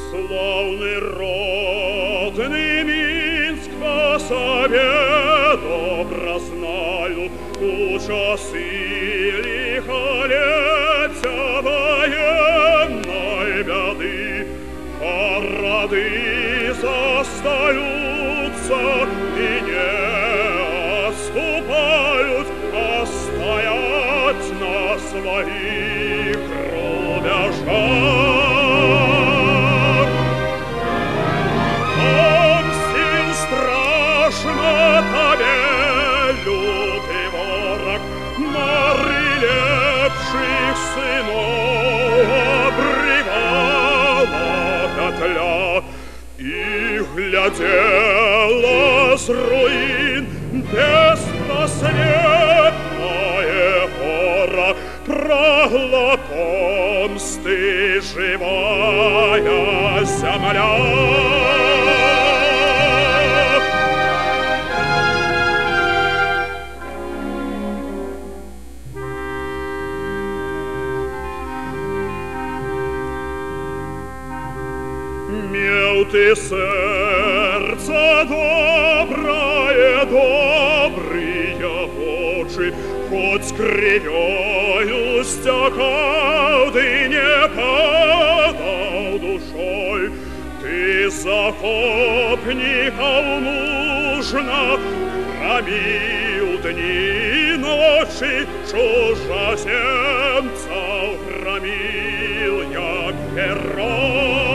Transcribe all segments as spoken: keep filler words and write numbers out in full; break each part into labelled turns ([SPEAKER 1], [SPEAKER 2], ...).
[SPEAKER 1] Славный родный Минск по себе добро знаю, у часы лихолетия военной беды, городы застаются и не отступают, а стоят на своих рубежах. Страшно тебе, лютый ворог, прилепших сынов обрывала петля, и глядела с руин беспросветная гора, проглот помсты живая земля. Мел ты сердце доброе, добрые очи, хоть с кривёю стекал, ты не падал душой. Ты захопников нужно громил дни и ночи, чужеземцев громил, як герой.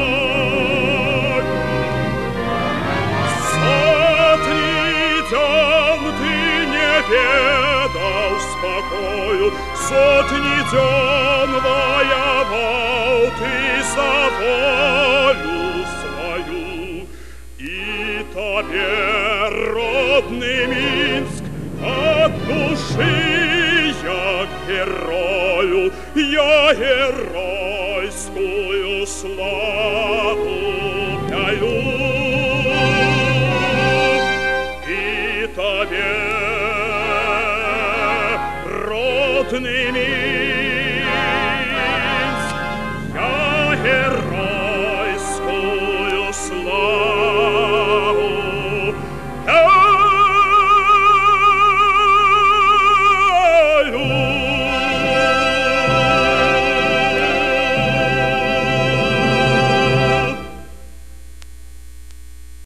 [SPEAKER 1] Ведал спокою, сотни дён воевал ты за волю свою, и тебе, родный Минск, от души я герою, я геройскую славу пою, и тебе, родный Минск,